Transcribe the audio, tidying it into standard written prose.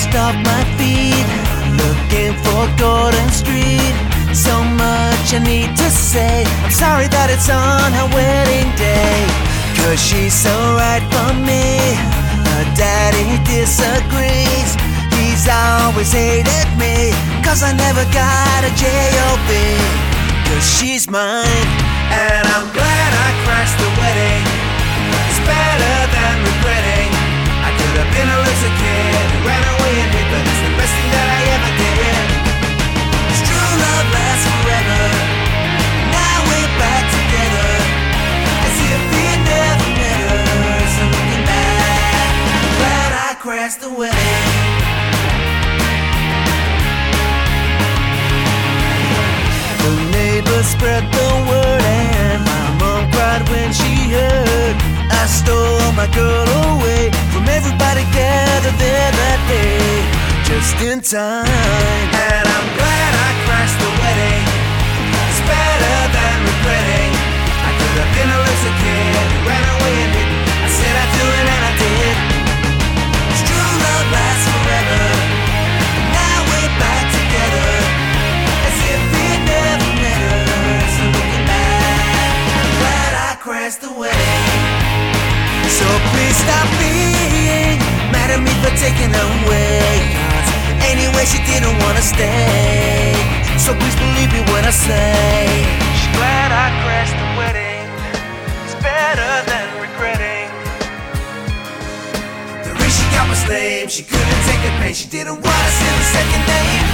dust off my feet, looking for Gordon Street. So much I need to say. I'm sorry that it's on her wedding day, 'cause she's so right for me. Her daddy disagrees. He's always hated me, 'cause I never got a job. 'Cause she's mine, and I'm glad I crashed the wedding. It's better than regretting. I could have been a loser kid who ran away and hid, but it's the best thing that I ever did. 'Cause true love lasts forever. Now we're back together, as if we never met her. So looking back, I'm glad I crashed the wedding. The neighbors spread the word, and my mom cried when she heard I stole my girl away from everybody gathered there that day, just in time. And I'm glad I crashed the wedding. It's better than regretting. I could have been a loser kid who ran away and hid. I said I'd do it and I did. 'Cause true love lasts forever. Now we're back together, as if we never met her. So looking back, I'm glad I crashed the wedding. So please stop being mad at me for taking her away, 'cause anyway she didn't wanna stay. So please believe me when I say she's glad I crashed the wedding. It's better than regretting. The ring she got was lame. She couldn't take the pain. She didn't wanna say the second name.